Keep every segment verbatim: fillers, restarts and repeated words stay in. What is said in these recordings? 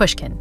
Pushkin.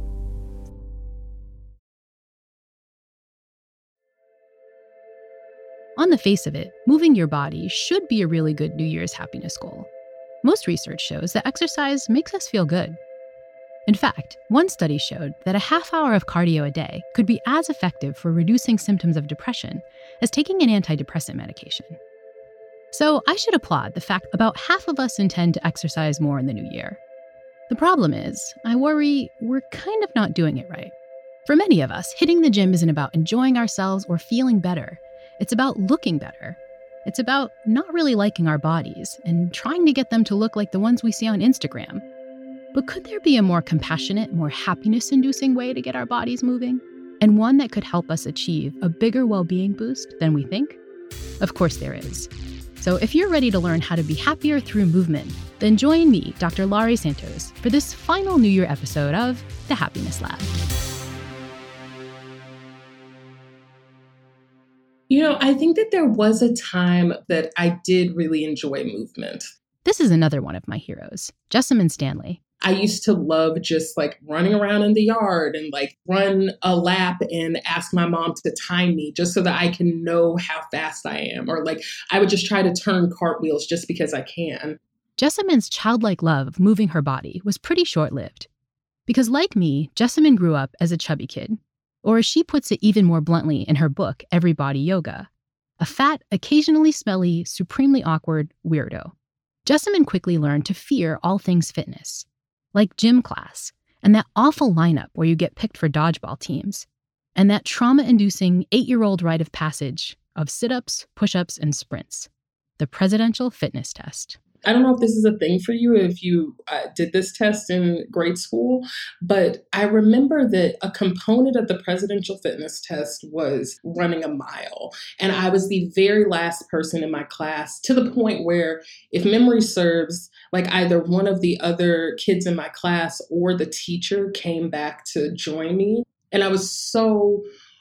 On the face of it, moving your body should be a really good New Year's happiness goal. Most research shows that exercise makes us feel good. In fact, one study showed that a half hour of cardio a day could be as effective for reducing symptoms of depression as taking an antidepressant medication. So I should applaud the fact about half of us intend to exercise more in the new year. The problem is, I worry we're kind of not doing it right. For many of us, hitting the gym isn't about enjoying ourselves or feeling better. It's about looking better. It's about not really liking our bodies and trying to get them to look like the ones we see on Instagram. But could there be a more compassionate, more happiness-inducing way to get our bodies moving? And one that could help us achieve a bigger well-being boost than we think? Of course there is. So if you're ready to learn how to be happier through movement, then join me, Doctor Laurie Santos, for this final New Year episode of The Happiness Lab. You know, I think that there was a time that I did really enjoy movement. This is another one of my heroes, Jessamyn Stanley. I used to love just like running around in the yard and like run a lap and ask my mom to time me just so that I can know how fast I am. Or like I would just try to turn cartwheels just because I can. Jessamyn's childlike love of moving her body was pretty short-lived. Because like me, Jessamyn grew up as a chubby kid. Or as she puts it even more bluntly in her book, Everybody Yoga, a fat, occasionally smelly, supremely awkward weirdo. Jessamyn quickly learned to fear all things fitness, like gym class, and that awful lineup where you get picked for dodgeball teams, and that trauma-inducing eight-year-old rite of passage of sit-ups, push-ups, and sprints, the presidential fitness test. I don't know if this is a thing for you, if you uh, did this test in grade school, but I remember that a component of the presidential fitness test was running a mile. And I was the very last person in my class, to the point where, if memory serves, like either one of the other kids in my class or the teacher came back to join me. And I was so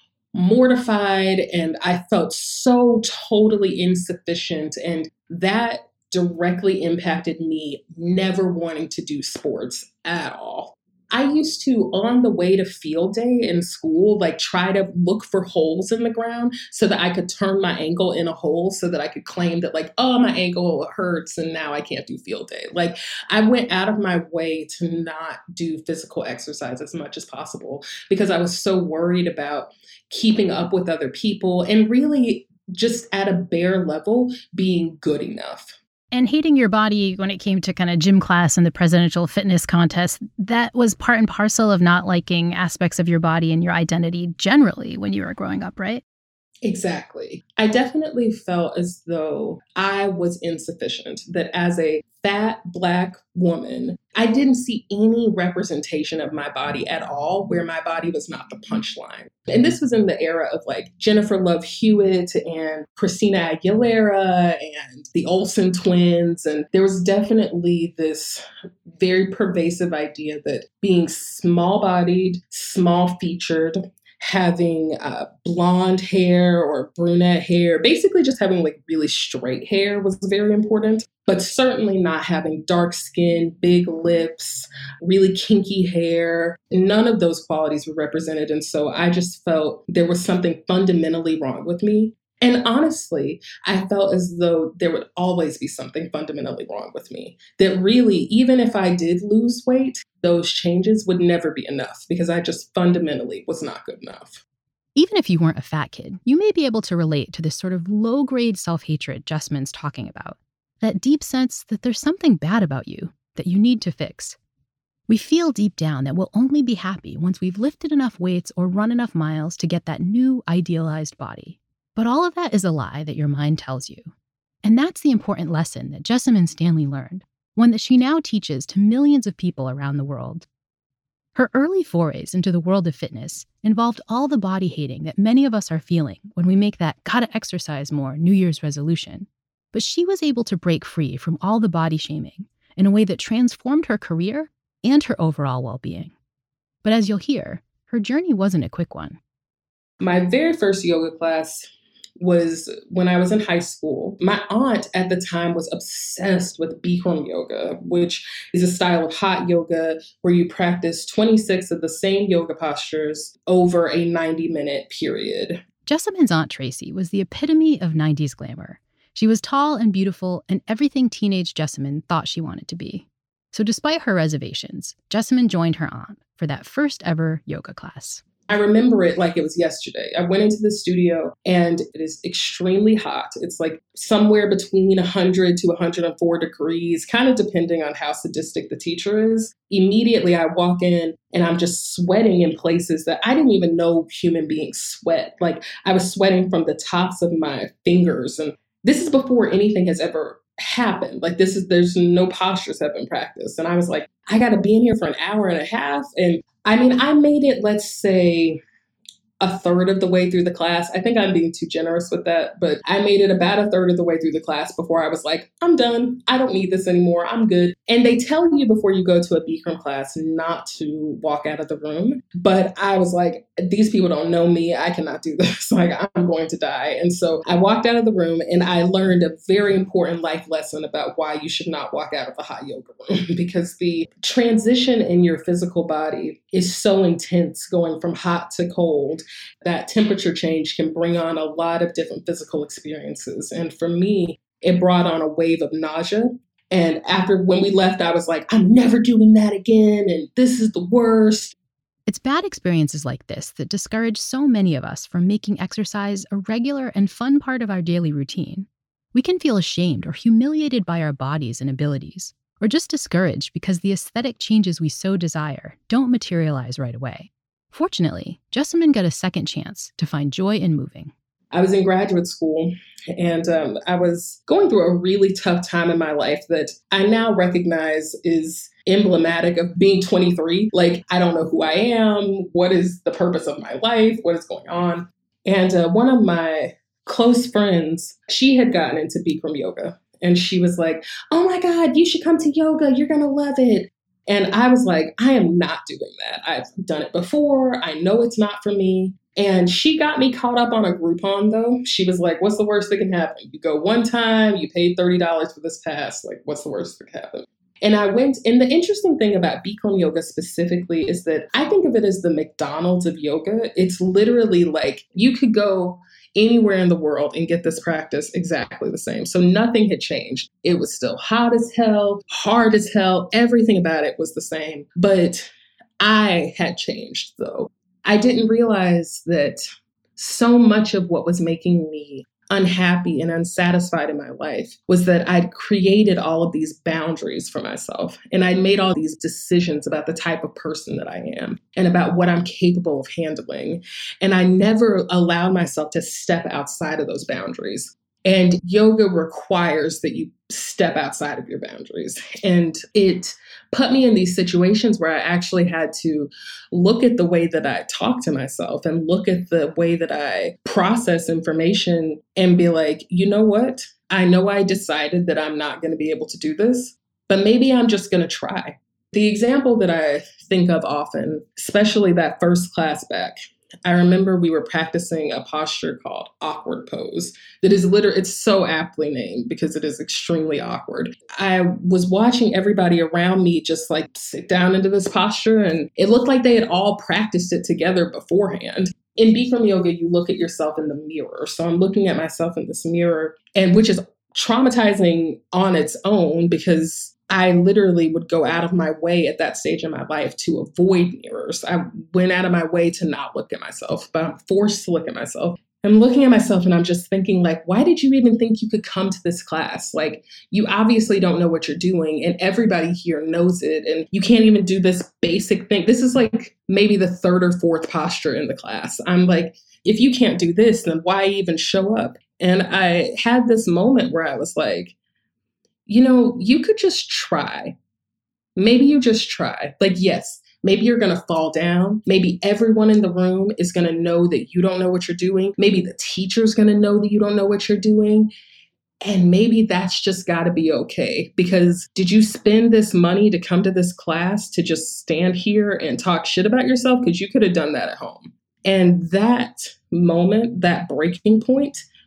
mortified and I felt so totally insufficient. And that directly impacted me never wanting to do sports at all. I used to, on the way to field day in school, like try to look for holes in the ground so that I could turn my ankle in a hole so that I could claim that like, oh, my ankle hurts and now I can't do field day. Like I went out of my way to not do physical exercise as much as possible because I was so worried about keeping up with other people and really just at a bare level being good enough. And hating your body when it came to kind of gym class and the presidential fitness contest, that was part and parcel of not liking aspects of your body and your identity generally when you were growing up, right? Exactly. I definitely felt as though I was insufficient, that as a fat Black woman, I didn't see any representation of my body at all where my body was not the punchline. And this was in the era of like Jennifer Love Hewitt and Christina Aguilera and the Olsen twins. And there was definitely this very pervasive idea that being small-bodied, small-featured, having uh, blonde hair or brunette hair, basically just having like really straight hair was very important, but certainly not having dark skin, big lips, really kinky hair. None of those qualities were represented. And so I just felt there was something fundamentally wrong with me. And honestly, I felt as though there would always be something fundamentally wrong with me. That really, even if I did lose weight, those changes would never be enough because I just fundamentally was not good enough. Even if you weren't a fat kid, you may be able to relate to this sort of low-grade self-hatred Jessamyn's talking about. That deep sense that there's something bad about you that you need to fix. We feel deep down that we'll only be happy once we've lifted enough weights or run enough miles to get that new, idealized body. But all of that is a lie that your mind tells you. And that's the important lesson that Jessamyn Stanley learned, one that she now teaches to millions of people around the world. Her early forays into the world of fitness involved all the body hating that many of us are feeling when we make that gotta exercise more New Year's resolution. But she was able to break free from all the body shaming in a way that transformed her career and her overall well-being. But as you'll hear, her journey wasn't a quick one. My very first yoga class was when I was in high school. My aunt at the time was obsessed with Bikram yoga, which is a style of hot yoga where you practice twenty-six of the same yoga postures over a ninety minute period. Jessamyn's Aunt Tracy was the epitome of nineties glamour. She was tall and beautiful and everything teenage Jessamyn thought she wanted to be. So despite her reservations, Jessamyn joined her aunt for that first ever yoga class. I remember it like it was yesterday. I went into the studio and it is extremely hot. It's like somewhere between one hundred to one hundred four degrees, kind of depending on how sadistic the teacher is. Immediately I walk in and I'm just sweating in places that I didn't even know human beings sweat. Like I was sweating from the tops of my fingers. And this is before anything has ever happened. Like this is, there's no postures have been practiced. And I was like, I got to be in here for an hour and a half. And I mean, I made it, let's say, a third of the way through the class. I think I'm being too generous with that, but I made it about a third of the way through the class before I was like, I'm done. I don't need this anymore. I'm good. And they tell you before you go to a Bikram class not to walk out of the room. But I was like, these people don't know me. I cannot do this. Like, I'm going to die. And so I walked out of the room and I learned a very important life lesson about why you should not walk out of a hot yoga room because the transition in your physical body is so intense going from hot to cold. That temperature change can bring on a lot of different physical experiences. And for me, it brought on a wave of nausea. And after when we left, I was like, I'm never doing that again. And this is the worst. It's bad experiences like this that discourage so many of us from making exercise a regular and fun part of our daily routine. We can feel ashamed or humiliated by our bodies and abilities, or just discouraged because the aesthetic changes we so desire don't materialize right away. Fortunately, Jessamyn got a second chance to find joy in moving. I was in graduate school and um, I was going through a really tough time in my life that I now recognize is emblematic of being twenty-three. Like, I don't know who I am. What is the purpose of my life? What is going on? And uh, one of my close friends, she had gotten into Bikram yoga and she was like, oh my God, you should come to yoga. You're going to love it. And I was like, I am not doing that. I've done it before. I know it's not for me. And she got me caught up on a Groupon, though. She was like, what's the worst that can happen? You go one time, you paid thirty dollars for this pass. Like, what's the worst that can happen? And I went, and the interesting thing about Bikram yoga specifically is that I think of it as the McDonald's of yoga. It's literally like you could go anywhere in the world and get this practice exactly the same. So nothing had changed. It was still hot as hell, hard as hell. Everything about it was the same. But I had changed, though. I didn't realize that so much of what was making me unhappy and unsatisfied in my life was that I'd created all of these boundaries for myself. And I'd made all these decisions about the type of person that I am and about what I'm capable of handling. And I never allowed myself to step outside of those boundaries. And yoga requires that you step outside of your boundaries. And it put me in these situations where I actually had to look at the way that I talk to myself and look at the way that I process information and be like, you know what? I know I decided that I'm not going to be able to do this, but maybe I'm just going to try. The example that I think of often, especially that first class back, I remember we were practicing a posture called awkward pose that is literally, it's so aptly named because it is extremely awkward. I was watching everybody around me just like sit down into this posture and it looked like they had all practiced it together beforehand. In Bikram yoga, you look at yourself in the mirror. So I'm looking at myself in this mirror, and which is traumatizing on its own because I literally would go out of my way at that stage in my life to avoid mirrors. I went out of my way to not look at myself, but I'm forced to look at myself. I'm looking at myself and I'm just thinking, like, why did you even think you could come to this class? Like, you obviously don't know what you're doing and everybody here knows it. And you can't even do this basic thing. This is like maybe the third or fourth posture in the class. I'm like, if you can't do this, then why even show up? And I had this moment where I was like, you know, you could just try. Maybe you just try. Like, yes, maybe you're going to fall down. Maybe everyone in the room is going to know that you don't know what you're doing. Maybe the teacher's going to know that you don't know what you're doing. And maybe that's just got to be okay. Because did you spend this money to come to this class to just stand here and talk shit about yourself? Because you could have done that at home. And that moment, that breaking point,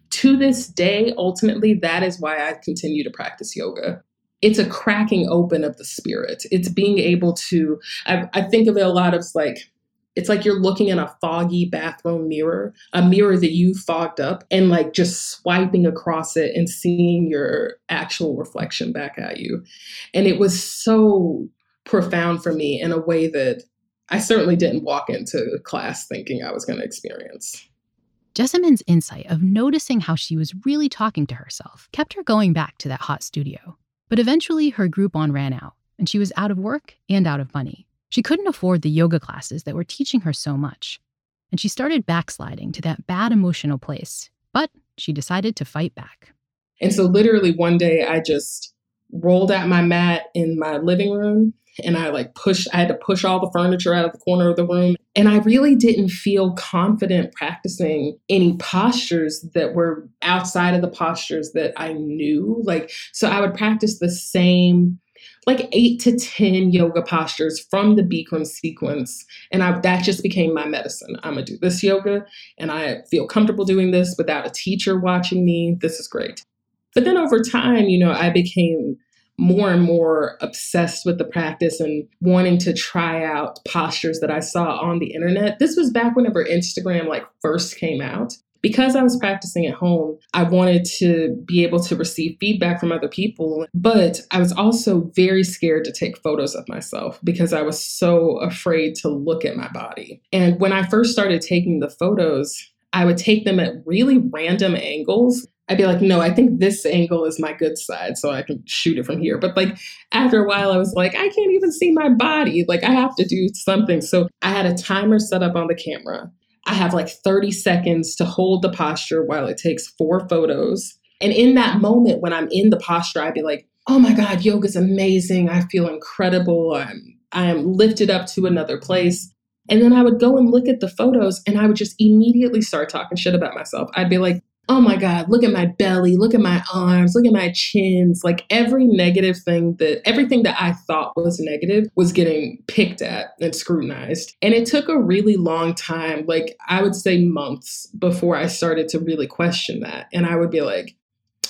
to this day, ultimately, that is why I continue to practice yoga. It's a cracking open of the spirit. It's being able to, I, I think of it a lot as like, it's like you're looking in a foggy bathroom mirror, a mirror that you fogged up, and like just swiping across it and seeing your actual reflection back at you. And it was so profound for me in a way that I certainly didn't walk into class thinking I was going to experience. Jessamyn's insight of noticing how she was really talking to herself kept her going back to that hot studio. But eventually her Groupon ran out, and she was out of work and out of money. She couldn't afford the yoga classes that were teaching her so much, and she started backsliding to that bad emotional place, but she decided to fight back. And so literally one day I just rolled out my mat in my living room, and I like pushed, I had to push all the furniture out of the corner of the room. And I really didn't feel confident practicing any postures that were outside of the postures that I knew. Like, so I would practice the same like eight to ten yoga postures from the Bikram sequence. And I, that just became my medicine. I'm going to do this yoga and I feel comfortable doing this without a teacher watching me. This is great. But then over time, you know, I became more and more obsessed with the practice and wanting to try out postures that I saw on the internet. This was back whenever Instagram like first came out. Because I was practicing at home, I wanted to be able to receive feedback from other people, but I was also very scared to take photos of myself because I was so afraid to look at my body. And when I first started taking the photos, I would take them at really random angles. I'd be like, no, I think this angle is my good side, so I can shoot it from here. But like after a while, I was like, I can't even see my body. Like I have to do something. So I had a timer set up on the camera. I have like thirty seconds to hold the posture while it takes four photos. And in that moment, when I'm in the posture, I'd be like, oh my God, yoga's amazing. I feel incredible. I'm, I am lifted up to another place. And then I would go and look at the photos and I would just immediately start talking shit about myself. I'd be like, oh my God, look at my belly, look at my arms, look at my chins. Like every negative thing that, everything that I thought was negative was getting picked at and scrutinized. And it took a really long time, like I would say months before I started to really question that. And I would be like,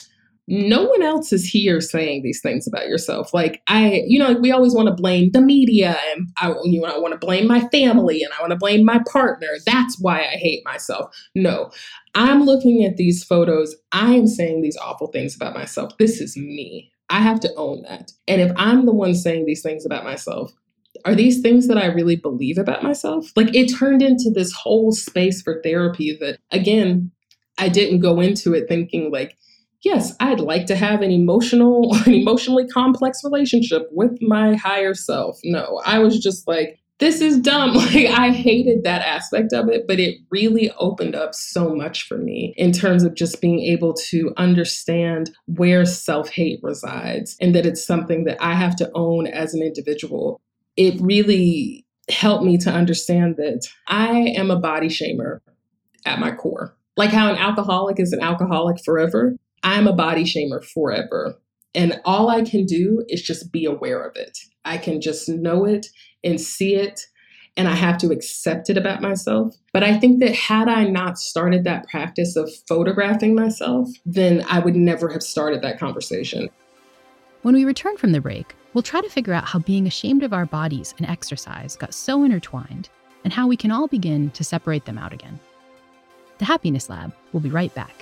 no one else is here saying these things about yourself. Like I, you know, like we always want to blame the media and I, you know, I want to blame my family and I want to blame my partner. That's why I hate myself. No, I'm looking at these photos. I am saying these awful things about myself. This is me. I have to own that. And if I'm the one saying these things about myself, are these things that I really believe about myself? Like it turned into this whole space for therapy that, again, I didn't go into it thinking like, yes, I'd like to have an emotional, an emotionally complex relationship with my higher self. No, I was just like, this is dumb. Like I hated that aspect of it, but it really opened up so much for me in terms of just being able to understand where self-hate resides and that it's something that I have to own as an individual. It really helped me to understand that I am a body shamer at my core. Like how an alcoholic is an alcoholic forever, I'm a body shamer forever. And all I can do is just be aware of it. I can just know it and see it, and I have to accept it about myself. But I think that had I not started that practice of photographing myself, then I would never have started that conversation. When we return from the break, we'll try to figure out how being ashamed of our bodies and exercise got so intertwined, and how we can all begin to separate them out again. The Happiness Lab will be right back.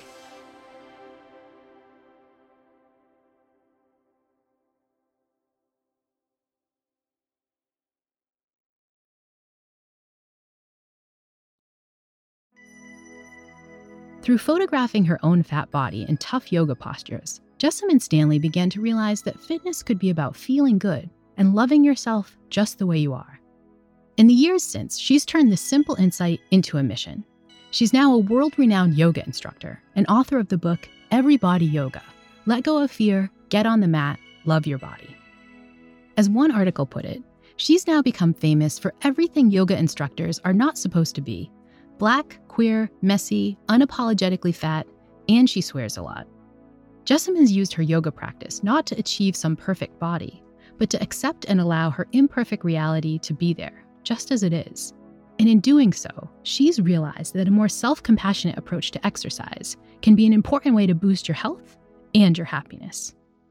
Through photographing her own fat body in tough yoga postures, Jessamyn Stanley began to realize that fitness could be about feeling good and loving yourself just the way you are. In the years since, she's turned this simple insight into a mission. She's now a world-renowned yoga instructor and author of the book, Every Body Yoga: Let Go of Fear, Get on the Mat, Love Your Body. As one article put it, she's now become famous for everything yoga instructors are not supposed to be: Black, queer, messy, unapologetically fat, and she swears a lot. Jessamyn's used her yoga practice not to achieve some perfect body, but to accept and allow her imperfect reality to be there, just as it is. And in doing so, she's realized that a more self-compassionate approach to exercise can be an important way to boost your health and your happiness.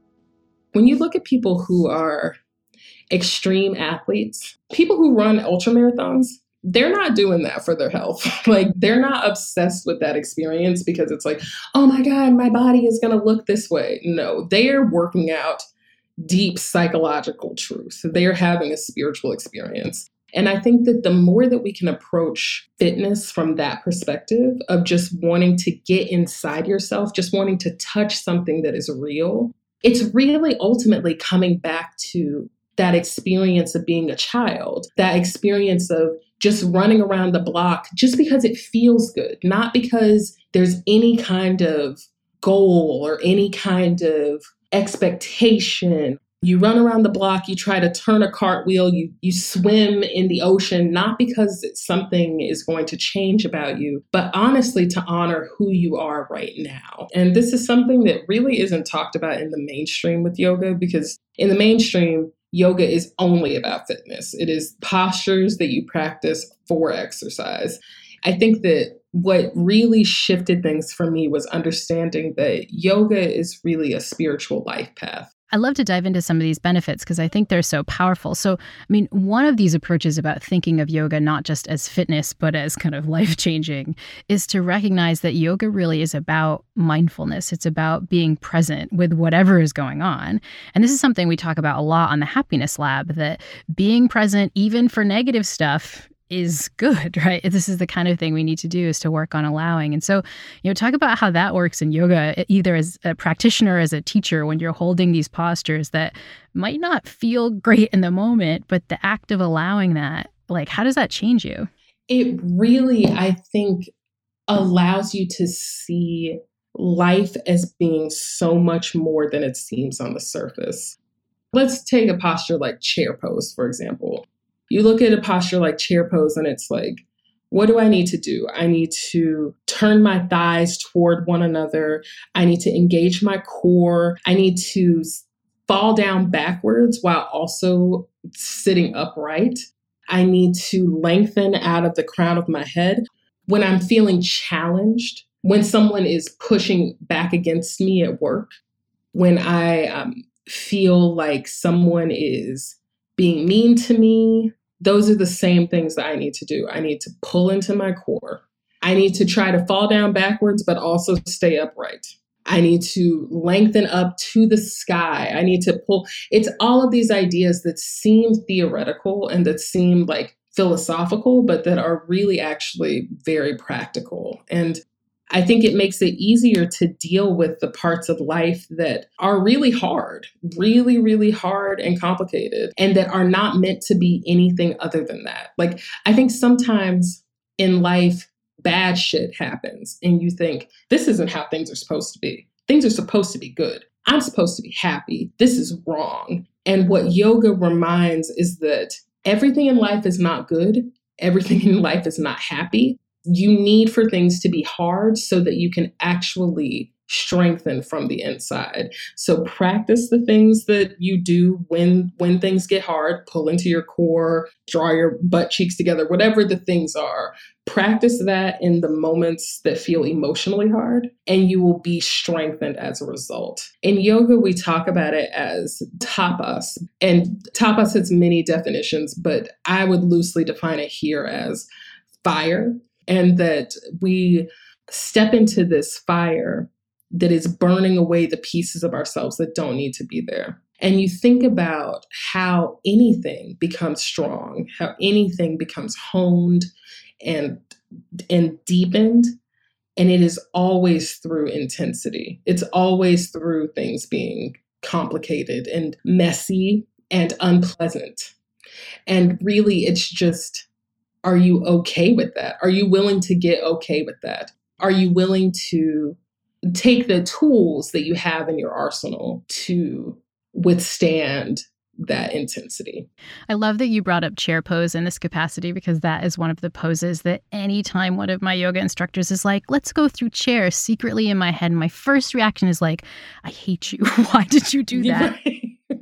When you look at people who are extreme athletes, people who run ultramarathons, they're not doing that for their health. Like, they're not obsessed with that experience because it's like, oh my God, my body is going to look this way. No, they are working out deep psychological truth. They are having a spiritual experience. And I think that the more that we can approach fitness from that perspective of just wanting to get inside yourself, just wanting to touch something that is real, it's really ultimately coming back to that experience of being a child, that experience of just running around the block just because it feels good, not because there's any kind of goal or any kind of expectation. You run around the block, you try to turn a cartwheel, you you swim in the ocean, not because something is going to change about you, but honestly to honor who you are right now. And this is something that really isn't talked about in the mainstream with yoga, because in the mainstream, yoga is only about fitness. It is postures that you practice for exercise. I think that what really shifted things for me was understanding that yoga is really a spiritual life path. I love to dive into some of these benefits because I think they're so powerful. So, I mean, one of these approaches about thinking of yoga not just as fitness, but as kind of life-changing is to recognize that yoga really is about mindfulness. It's about being present with whatever is going on. And this is something we talk about a lot on the Happiness Lab, that being present, even for negative stuff, is good, right? This is the kind of thing we need to do, is to work on allowing. And so, you know, talk about how that works in yoga, either as a practitioner, as a teacher, when you're holding these postures that might not feel great in the moment, but the act of allowing that, like, how does that change you? It really, I think, allows you to see life as being so much more than it seems on the surface. Let's take a posture like chair pose, for example. You look at a posture like chair pose and it's like, what do I need to do? I need to turn my thighs toward one another. I need to engage my core. I need to fall down backwards while also sitting upright. I need to lengthen out of the crown of my head. When I'm feeling challenged, when someone is pushing back against me at work, when I um, feel like someone is being mean to me, those are the same things that I need to do. I need to pull into my core. I need to try to fall down backwards, but also stay upright. I need to lengthen up to the sky. I need to pull. It's all of these ideas that seem theoretical and that seem like philosophical, but that are really actually very practical. And I think it makes it easier to deal with the parts of life that are really hard, really, really hard and complicated, and that are not meant to be anything other than that. Like, I think sometimes in life, bad shit happens and you think, this isn't how things are supposed to be. Things are supposed to be good. I'm supposed to be happy. This is wrong. And what yoga reminds is that everything in life is not good. Everything in life is not happy. You need for things to be hard so that you can actually strengthen from the inside. So practice the things that you do when when things get hard. Pull into your core, draw your butt cheeks together, whatever the things are. Practice that in the moments that feel emotionally hard, and you will be strengthened as a result. In yoga, we talk about it as tapas, and tapas has many definitions, but I would loosely define it here as fire. And that we step into this fire that is burning away the pieces of ourselves that don't need to be there. And you think about how anything becomes strong, how anything becomes honed and, and deepened. And it is always through intensity. It's always through things being complicated and messy and unpleasant. And really, it's just, are you okay with that? Are you willing to get okay with that? Are you willing to take the tools that you have in your arsenal to withstand that intensity? I love that you brought up chair pose in this capacity, because that is one of the poses that anytime one of my yoga instructors is like, let's go through chair, secretly in my head, my first reaction is like, I hate you. Why did you do that? Right.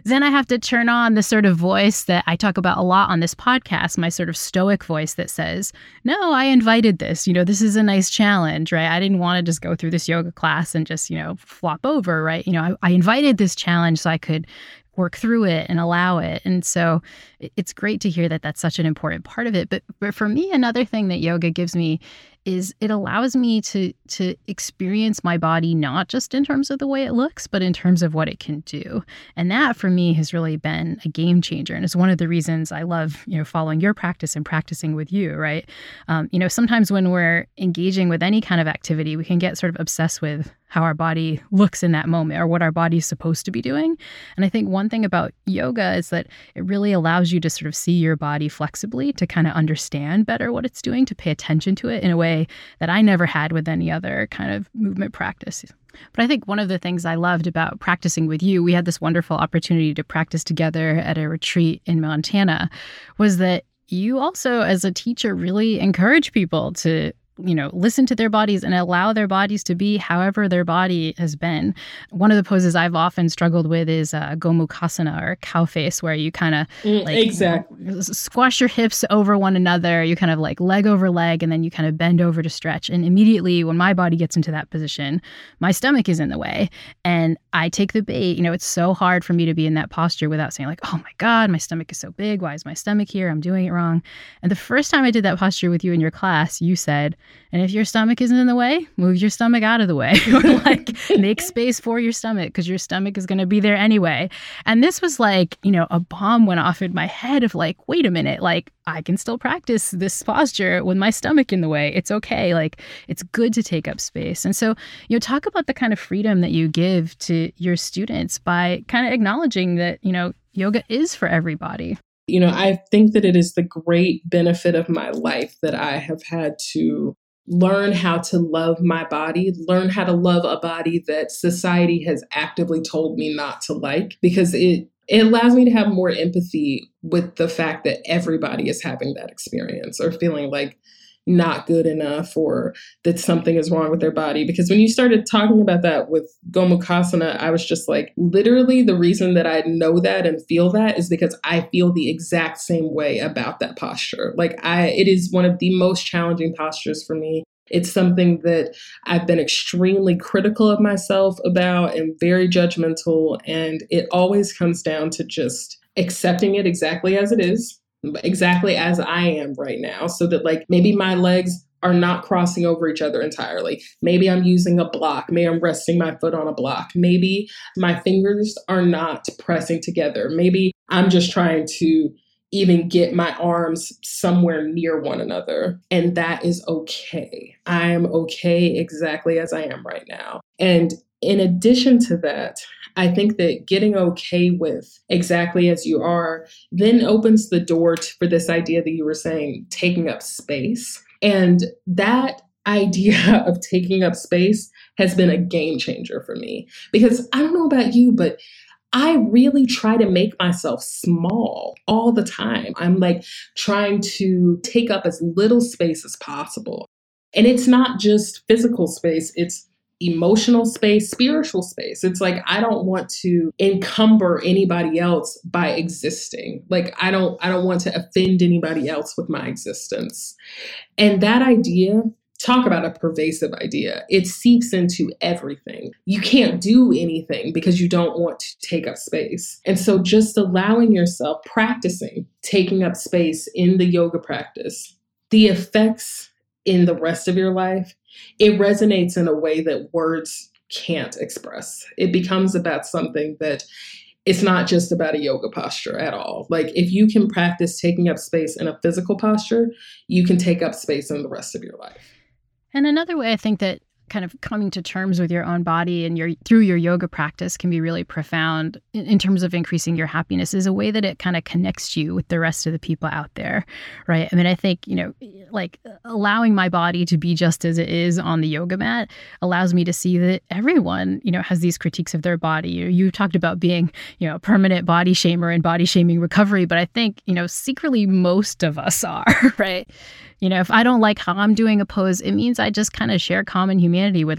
then I have to turn on the sort of voice that I talk about a lot on this podcast, my sort of stoic voice that says, no, I invited this. You know, this is a nice challenge, right? I didn't want to just go through this yoga class and just, you know, flop over, right? You know, I, I invited this challenge so I could work through it and allow it. And so it's great to hear that that's such an important part of it. But, but for me, another thing that yoga gives me is it allows me to to experience my body not just in terms of the way it looks, but in terms of what it can do. And that for me has really been a game changer. And it's one of the reasons I love, you know, following your practice and practicing with you, right? Um, you know, sometimes when we're engaging with any kind of activity, we can get sort of obsessed with how our body looks in that moment or what our body is supposed to be doing. And I think one thing about yoga is that it really allows you to sort of see your body flexibly, to kind of understand better what it's doing, to pay attention to it in a way that I never had with any other kind of movement practice. But I think one of the things I loved about practicing with you, we had this wonderful opportunity to practice together at a retreat in Montana, was that you also, as a teacher, really encourage people to, you know, listen to their bodies and allow their bodies to be however their body has been. One of the poses I've often struggled with is uh, Gomukhasana, or cow face, where you kind of mm, like exactly. squash your hips over one another. You kind of like leg over leg, and then you kind of bend over to stretch. And immediately when my body gets into that position, my stomach is in the way. And I take the bait. You know, it's so hard for me to be in that posture without saying like, oh my God, my stomach is so big. Why is my stomach here? I'm doing it wrong. And the first time I did that posture with you in your class, you said, and if your stomach isn't in the way, move your stomach out of the way, or like make space for your stomach, because your stomach is going to be there anyway. And this was like, you know, a bomb went off in my head of like, wait a minute, like I can still practice this posture with my stomach in the way. It's okay. Like it's good to take up space. And so, you know, talk about the kind of freedom that you give to your students by kind of acknowledging that, you know, yoga is for everybody. You know, I think that it is the great benefit of my life that I have had to learn how to love my body, learn how to love a body that society has actively told me not to like, because it it allows me to have more empathy with the fact that everybody is having that experience or feeling like not good enough or that something is wrong with their body. Because when you started talking about that with Gomukhasana, I was just like, literally the reason that I know that and feel that is because I feel the exact same way about that posture. Like I, it is one of the most challenging postures for me. It's something that I've been extremely critical of myself about and very judgmental. And it always comes down to just accepting it exactly as it is, exactly as I am right now, so that like maybe my legs are not crossing over each other entirely. Maybe I'm using a block. Maybe I'm resting my foot on a block. Maybe my fingers are not pressing together. Maybe I'm just trying to even get my arms somewhere near one another. And that is okay. I am okay exactly as I am right now. And in addition to that, I think that getting okay with exactly as you are then opens the door to, for this idea that you were saying, taking up space. And that idea of taking up space has been a game changer for me. Because I don't know about you, but I really try to make myself small all the time. I'm like trying to take up as little space as possible. And it's not just physical space, it's emotional space, spiritual space. It's like, I don't want to encumber anybody else by existing. Like, I don't, I don't want to offend anybody else with my existence. And that idea, talk about a pervasive idea. It seeps into everything. You can't do anything because you don't want to take up space. And so just allowing yourself, practicing taking up space in the yoga practice, the effects in the rest of your life, it resonates in a way that words can't express. It becomes about something that it's not just about a yoga posture at all. Like if you can practice taking up space in a physical posture, you can take up space in the rest of your life. And another way I think that kind of coming to terms with your own body and your through your yoga practice can be really profound in, in terms of increasing your happiness is a way that it kind of connects you with the rest of the people out there, right? I mean, I think, you know, like allowing my body to be just as it is on the yoga mat allows me to see that everyone, you know, has these critiques of their body. You, you talked about being, you know, a permanent body shamer and body shaming recovery, but I think, you know, secretly most of us are, right? You know, if I don't like how I'm doing a pose, it means I just kind of share common humanity with like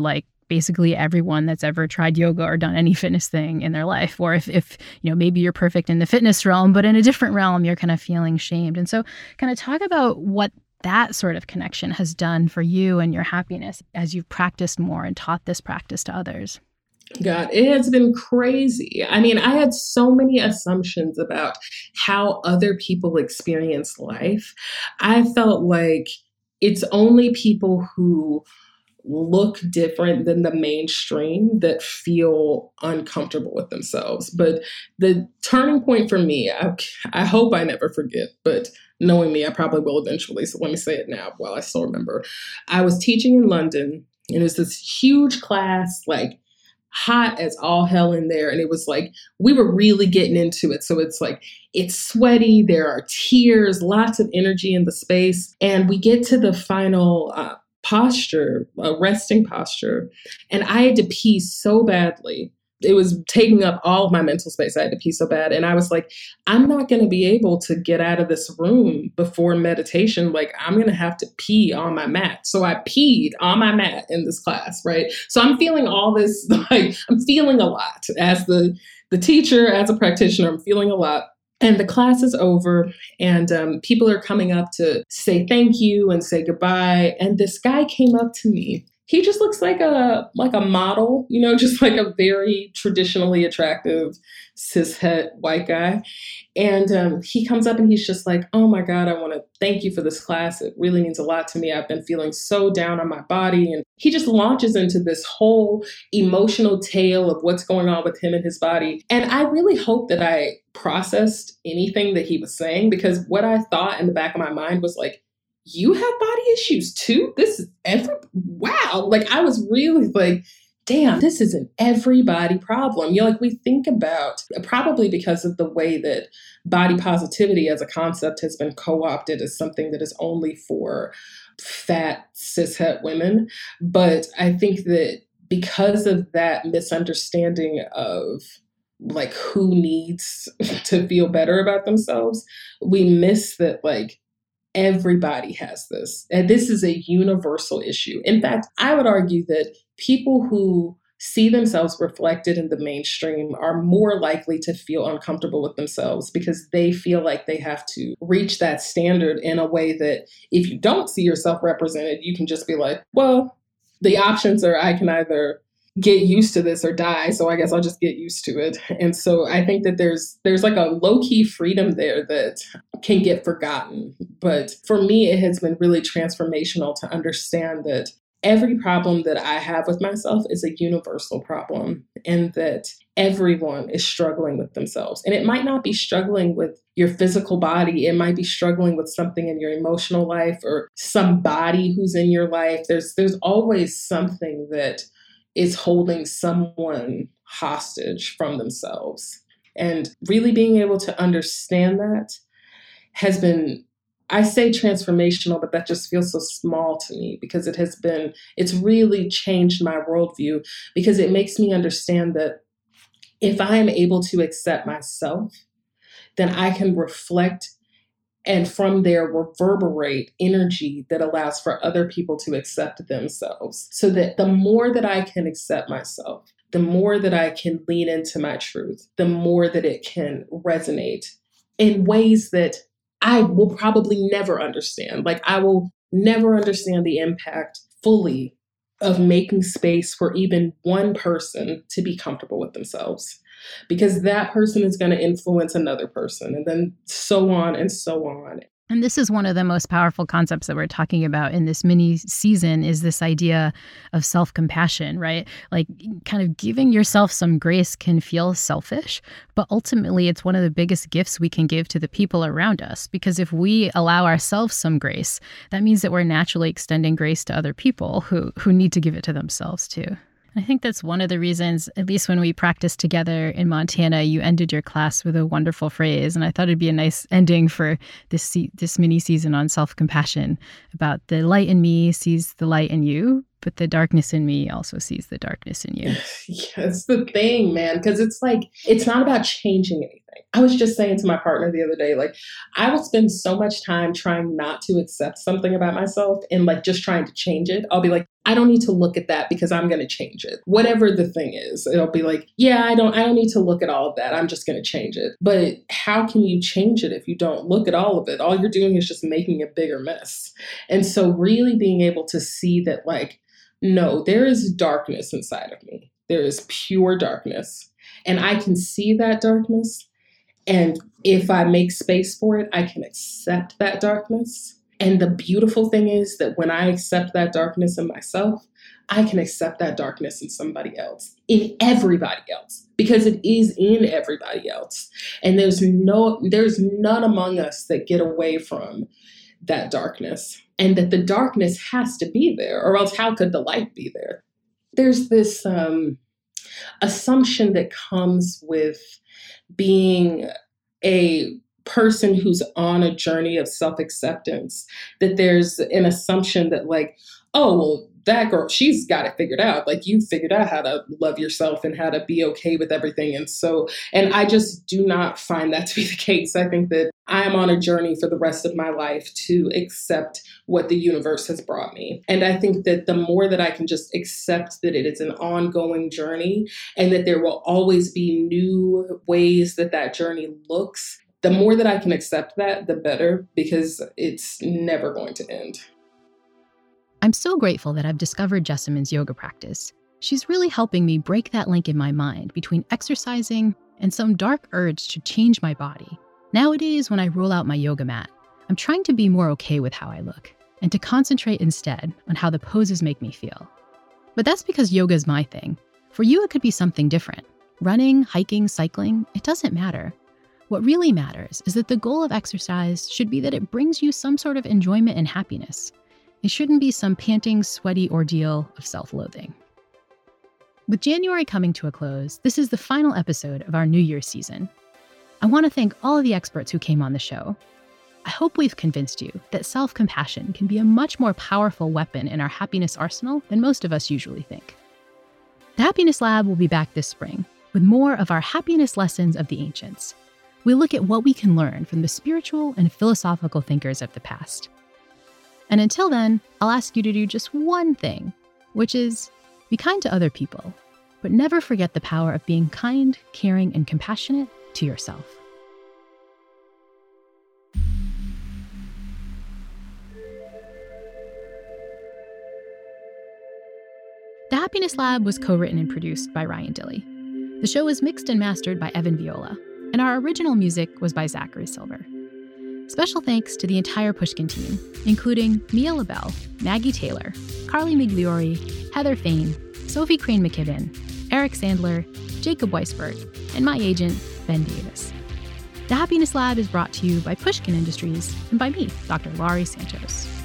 basically everyone that's ever tried yoga or done any fitness thing in their life. Or if, if, you know, maybe you're perfect in the fitness realm, but in a different realm, you're kind of feeling shamed. And so kind of talk about what that sort of connection has done for you and your happiness as you've practiced more and taught this practice to others. God, it has been crazy. I mean, I had so many assumptions about how other people experience life. I felt like it's only people who look different than the mainstream that feel uncomfortable with themselves. But the turning point for me, I, I hope I never forget, but knowing me, I probably will eventually. So let me say it now while I still remember. I was teaching in London, and it was this huge class, like hot as all hell in there. And it was like, we were really getting into it. So it's like, it's sweaty. There are tears, lots of energy in the space. And we get to the final uh, posture, a resting posture. And I had to pee so badly. It was taking up all of my mental space. I had to pee so bad. And I was like, I'm not going to be able to get out of this room before meditation. Like, I'm going to have to pee on my mat. So I peed on my mat in this class, right? So I'm feeling all this, like, I'm feeling a lot as the, the teacher, as a practitioner, I'm feeling a lot. And the class is over, and um, people are coming up to say thank you and say goodbye. And this guy came up to me. He just looks like a like a model, you know, just like a very traditionally attractive cishet white guy. And um, he comes up and he's just like, oh my God, I want to thank you for this class. It really means a lot to me. I've been feeling so down on my body. And he just launches into this whole emotional tale of what's going on with him and his body. And I really hope that I processed anything that he was saying, because what I thought in the back of my mind was like, you have body issues too? This is every, wow. Like, I was really like, damn, this is an everybody problem. You know, like, we think about, probably because of the way that body positivity as a concept has been co-opted as something that is only for fat cishet women. But I think that because of that misunderstanding of like who needs to feel better about themselves, we miss that, like, everybody has this. And this is a universal issue. In fact, I would argue that people who see themselves reflected in the mainstream are more likely to feel uncomfortable with themselves because they feel like they have to reach that standard in a way that if you don't see yourself represented, you can just be like, well, the options are I can either get used to this or die. So I guess I'll just get used to it. And so I think that there's there's like a low-key freedom there that can get forgotten. But for me, it has been really transformational to understand that every problem that I have with myself is a universal problem, and that everyone is struggling with themselves. And it might not be struggling with your physical body. It might be struggling with something in your emotional life or somebody who's in your life. There's there's always something that is holding someone hostage from themselves. And really being able to understand that has been, I say transformational, but that just feels so small to me because it has been, it's really changed my worldview because it makes me understand that if I am able to accept myself, then I can reflect and from there reverberate energy that allows for other people to accept themselves. So that the more that I can accept myself, the more that I can lean into my truth, the more that it can resonate in ways that I will probably never understand. Like, I will never understand the impact fully of making space for even one person to be comfortable with themselves, because that person is going to influence another person, and then so on and so on. And this is one of the most powerful concepts that we're talking about in this mini season is this idea of self-compassion, right? Like, kind of giving yourself some grace can feel selfish, but ultimately it's one of the biggest gifts we can give to the people around us. Because if we allow ourselves some grace, that means that we're naturally extending grace to other people who, who need to give it to themselves too. I think that's one of the reasons, at least when we practiced together in Montana, you ended your class with a wonderful phrase. And I thought it'd be a nice ending for this se- this mini season on self-compassion about the light in me sees the light in you, but the darkness in me also sees the darkness in you. Yeah, it's the thing, man, because it's like, it's not about changing anything. I was just saying to my partner the other day, like, I will spend so much time trying not to accept something about myself and like just trying to change it. I'll be like, I don't need to look at that because I'm going to change it. Whatever the thing is, it'll be like, yeah, I don't, I don't need to look at all of that. I'm just going to change it. But how can you change it if you don't look at all of it? All you're doing is just making a bigger mess. And so really being able to see that, like, no, there is darkness inside of me. There is pure darkness. And I can see that darkness. And if I make space for it, I can accept that darkness. And the beautiful thing is that when I accept that darkness in myself, I can accept that darkness in somebody else, in everybody else, because it is in everybody else. And there's no, there's none among us that get away from that darkness, and that the darkness has to be there, or else how could the light be there? There's this um, assumption that comes with being a person who's on a journey of self-acceptance, that there's an assumption that, like, oh, well, that girl, she's got it figured out. Like, you figured out how to love yourself and how to be okay with everything. And so, and I just do not find that to be the case. I think that I'm on a journey for the rest of my life to accept what the universe has brought me. And I think that the more that I can just accept that it is an ongoing journey and that there will always be new ways that that journey looks, the more that I can accept that, the better, because it's never going to end. I'm so grateful that I've discovered Jessamyn's yoga practice. She's really helping me break that link in my mind between exercising and some dark urge to change my body. Nowadays, when I roll out my yoga mat, I'm trying to be more okay with how I look and to concentrate instead on how the poses make me feel. But that's because yoga's my thing. For you, it could be something different. Running, hiking, cycling, it doesn't matter. What really matters is that the goal of exercise should be that it brings you some sort of enjoyment and happiness. It shouldn't be some panting, sweaty ordeal of self-loathing. With January coming to a close, this is the final episode of our New Year's season. I want to thank all of the experts who came on the show. I hope we've convinced you that self-compassion can be a much more powerful weapon in our happiness arsenal than most of us usually think. The Happiness Lab will be back this spring with more of our happiness lessons of the ancients. We'll look at what we can learn from the spiritual and philosophical thinkers of the past. And until then, I'll ask you to do just one thing, which is be kind to other people, but never forget the power of being kind, caring, and compassionate to yourself. The Happiness Lab was co-written and produced by Ryan Dilley. The show was mixed and mastered by Evan Viola, and our original music was by Zachary Silver. Special thanks to the entire Pushkin team, including Mia LaBelle, Maggie Taylor, Carly Migliori, Heather Fain, Sophie Crane McKibben, Eric Sandler, Jacob Weisberg, and my agent, Ben Davis. The Happiness Lab is brought to you by Pushkin Industries and by me, Doctor Laurie Santos.